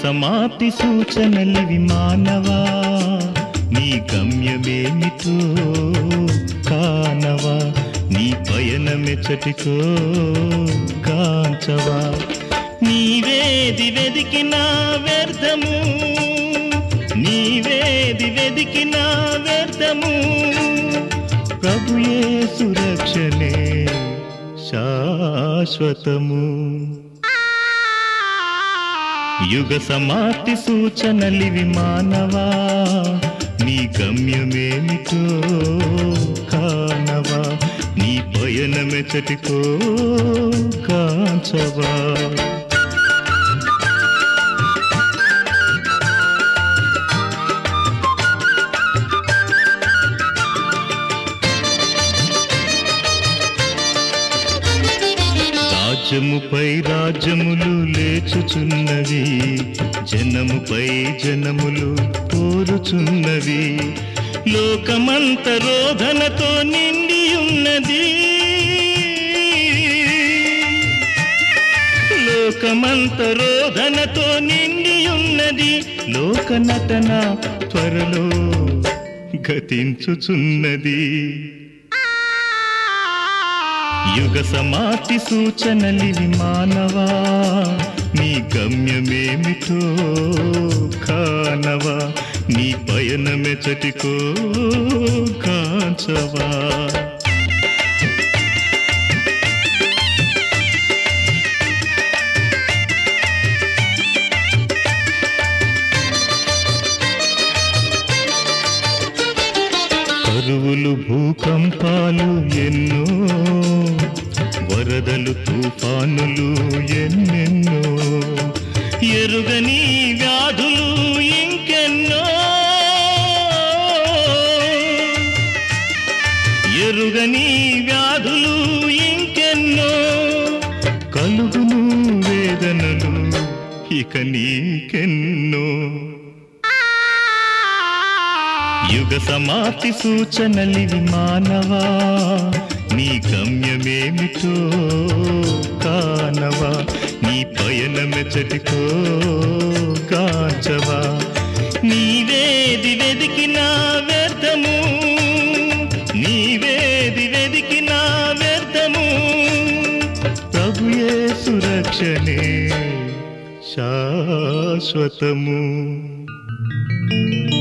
సమాప్తి సూచనలివి మానవా, నీ గమ్యమేమిటో కానవా, నీ పయనమెచ్చటికో కాంచవా. నీవేది వెదికినా వ్యర్థము, నీవేది వెదికినా వ్యర్థము, ప్రభుయేసు రక్షణే శాశ్వతము. యుగ సమాప్తి సూచనలివి మానవా, నీ గమ్యమేమిటో కానవా, నీ పయనమెచ్చటికో కాంచవా. రాజ్యముపై రాజ్యములు లేచుచున్నవి, జనముపై జనములు పోరుచున్నవి, లోకమంత రోదనతో నిండియున్నది, లోకమంత రోదనతో నిండియున్నది, లోక నటన త్వరలో గతించుచున్నది. యుగ సమాప్తి సూచనలివి మానవా, నీ గమ్యమేమిటో కానవా, నీ పయనమెచ్చటికో కాంచవా. కరువులు భూకంపాలు ఎన్నో, వరదలు తుఫానులు ఎన్నెన్నో, ఎరుగని వ్యాధులు ఇంకెన్నో, ఎరుగని వ్యాధులు ఇంకెన్నో, కలుగును వేదనలు ఇక నీకెన్నో. యుగ సమాప్తి సూచనలివి మానవా, నీ గమ్యమేమిటో కానవా, నీ పయనమెచ్చటికో కాంచవా. నీవేది వెదికినా వ్యర్థము, నీవేది వెదికినా వ్యర్థము, ప్రభుయేసు రక్షణే శాశ్వతము.